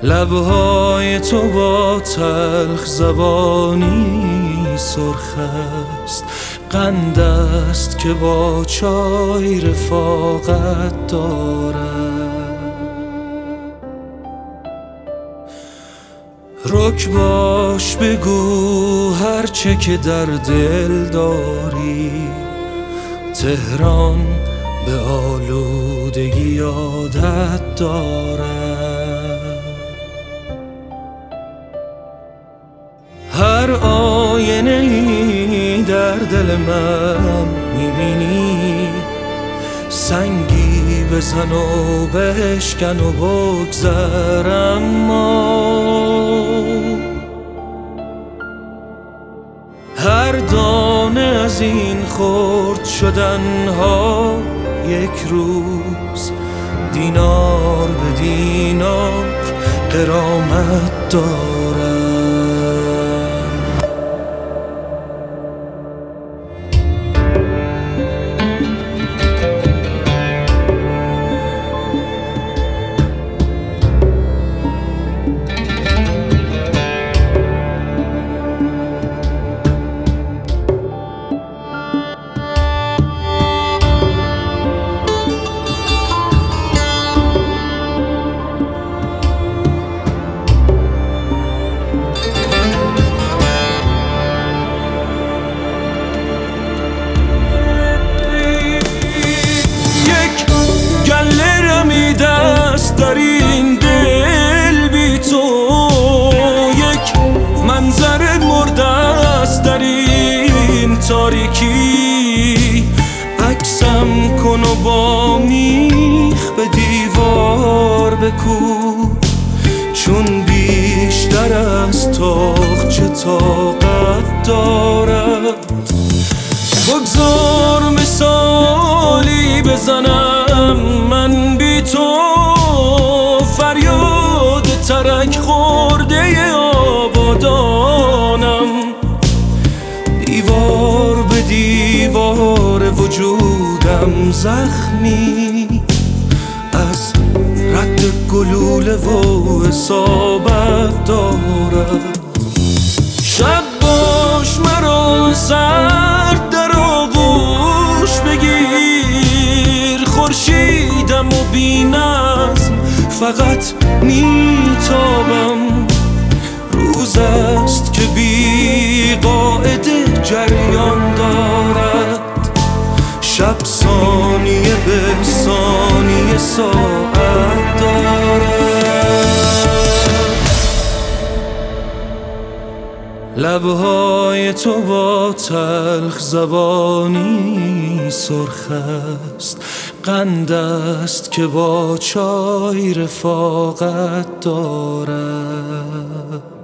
لبهای تو با تلخ زبانی سرخ است، قند است که با چای رفاقت دارد. رک باش بگو هرچه که در دل داری، تهران به آلودگی عادت دارد. هر آینه‌ای در دل من میبینی، سنگی بزن و بشکن و بگذر، اما هر دانه از این خرد شدنها یک روز دینار به دینار غرامت دارد. در این دل بی تو یک منظر مرده است، در این تاریکی عکسم کن و با میخ به دیوار بکوب، چون بیشتر از تاقچه طاقت دارد. بگذار مثالی بزنم من بی تو، فریاد ترک خورده آبادانم، دیوار به دیوار وجودم زخمی از رد گلوله و اصابت دارد. شب باش مرا سرد در آغوش بگیر، خورشیدم و بی نظم فقط میتابم. روز است که بی قاعده جریان دارد، شب ثانیه به ثانیه ساعت دارد. لبهای تو با تلخ زبانی سرخ است، قند است که با چای رفاقت دارد.